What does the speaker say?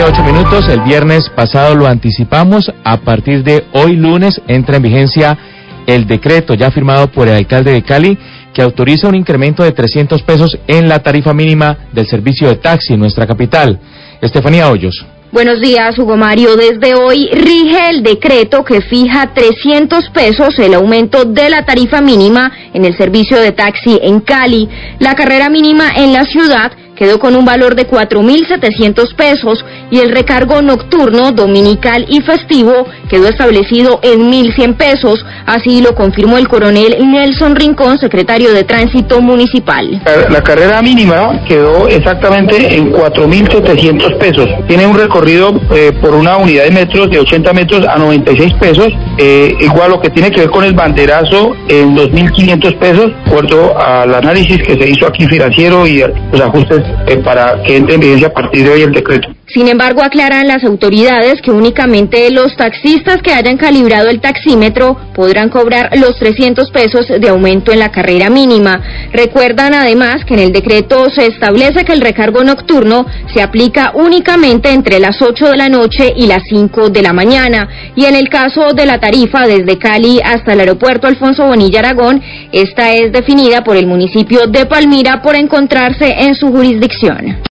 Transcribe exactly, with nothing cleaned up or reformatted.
ocho minutos. El viernes pasado lo anticipamos. A partir de hoy lunes entra en vigencia el decreto ya firmado por el alcalde de Cali que autoriza un incremento de trescientos pesos en la tarifa mínima del servicio de taxi en nuestra capital. Estefanía Hoyos. Buenos días, Hugo Mario. Desde hoy rige el decreto que fija trescientos pesos el aumento de la tarifa mínima en el servicio de taxi en Cali. La carrera mínima en la ciudad quedó con un valor de cuatro mil setecientos pesos y el recargo nocturno, dominical y festivo quedó establecido en mil cien pesos. Así lo confirmó el coronel Nelson Rincón, secretario de Tránsito Municipal. La carrera mínima quedó exactamente en cuatro mil setecientos pesos. Tiene un recorrido eh, por una unidad de metros de ochenta metros a noventa y seis pesos, eh, igual lo que tiene que ver con el banderazo en dos mil quinientos pesos, de acuerdo al análisis que se hizo aquí financiero y los ajustes eh, para que entre en vigencia a partir de hoy el decreto. Sin embargo, aclaran las autoridades que únicamente los taxistas que hayan calibrado el taxímetro podrán cobrar los trescientos pesos de aumento en la carrera mínima. Recuerdan además que en el decreto se establece que el recargo nocturno se aplica únicamente entre las ocho de la noche y las cinco de la mañana. Y en el caso de la tarifa desde Cali hasta el aeropuerto Alfonso Bonilla Aragón, esta es definida por el municipio de Palmira por encontrarse en su jurisdicción.